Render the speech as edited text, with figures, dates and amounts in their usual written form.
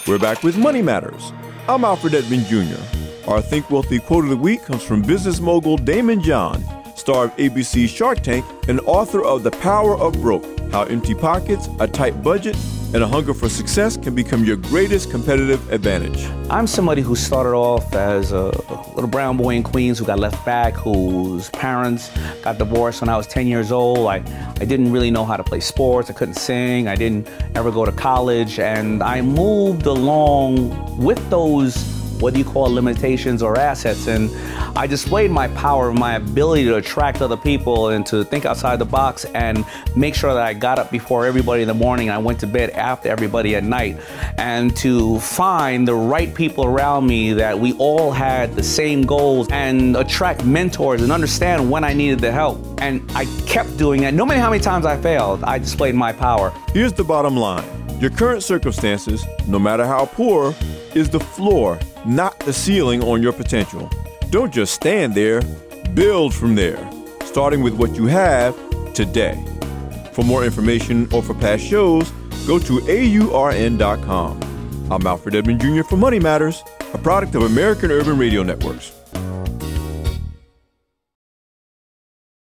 We're back with Money Matters. I'm Alfred Edmond Jr. Our Think Wealthy quote of the week comes from business mogul Daymond John, star of ABC's Shark Tank and author of The Power of Broke, How Empty Pockets, a Tight Budget, and a Hunger for Success can become your greatest competitive advantage. I'm somebody who started off as a little brown boy in Queens who got left back, whose parents got divorced when I was 10 years old. I didn't really know how to play sports. I couldn't sing. I didn't ever go to college. And I moved along with those, whether you call limitations or assets. And I displayed my power, my ability to attract other people and to think outside the box and make sure that I got up before everybody in the morning and I went to bed after everybody at night, and to find the right people around me that we all had the same goals and attract mentors and understand when I needed the help. And I kept doing that. No matter how many times I failed, I displayed my power. Here's the bottom line. Your current circumstances, no matter how poor, is the floor, not the ceiling on your potential. Don't just stand there, build from there, starting with what you have today. For more information or for past shows, go to aurn.com. I'm Alfred Edmond Jr. for Money Matters, a product of American Urban Radio Networks.